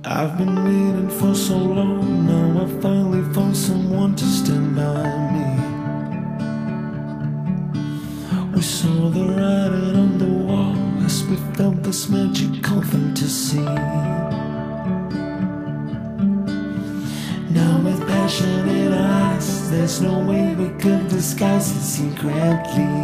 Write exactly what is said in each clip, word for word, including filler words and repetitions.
I've been waiting for so long, now I finally found someone to stand by me. We saw the writing on the wall as we felt this magical fantasy. Now with passionate eyes, there's no way we could disguise it secretly.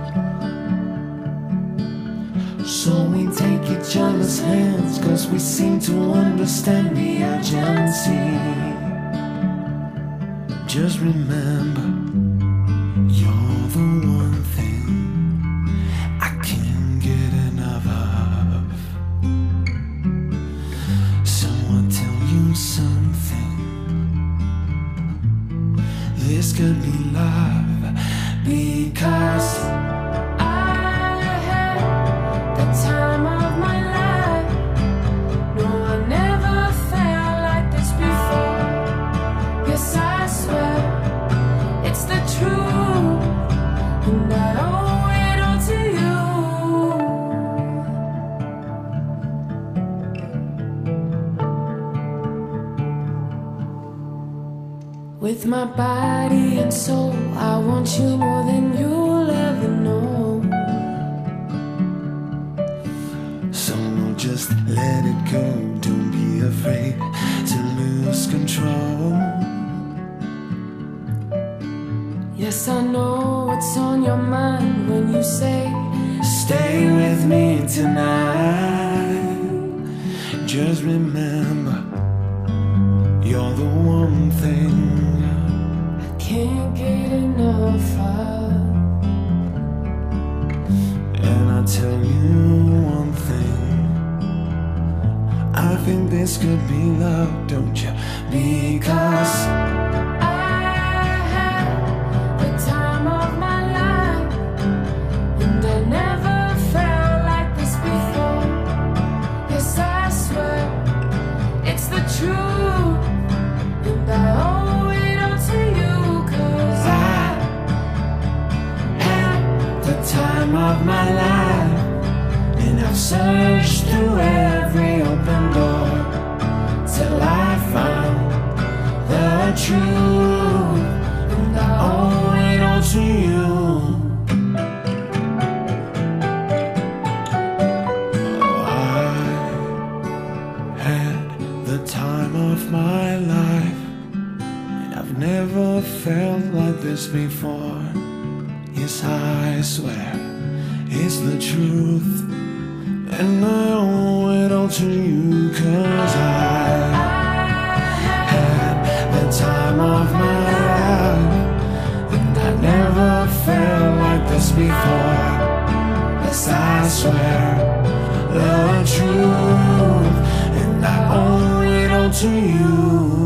So we take each other's hands, cause we seem to understand the urgency. Just remember, you're the one thing I can't get enough of. Someone tell you something. This could be love, because time of my life. No, I never felt like this before. Yes, I swear it's the truth, and I owe it all to you. With my body and soul, I want you more than you'll ever know. Just let it go, don't be afraid to lose control. Yes, I know what's on your mind when you say, stay with me tonight. Just remember, you're the one thing I can't get enough of. And I tell you one thing, I think this could be love, don't you? Because I had the time of my life, and I never felt like this before. Yes, I swear it's the truth, and I owe it all to you. Cause I had the time of my life, and I've searched through every open door till I found the truth, and I owe it all to you. Oh, I had the time of my life, and I've never felt like this before. Yes, I swear it's the truth, and I owe it all to you. Cause I had the time of my life, and I never felt like this before. Yes, I swear the truth, and I owe it all to you.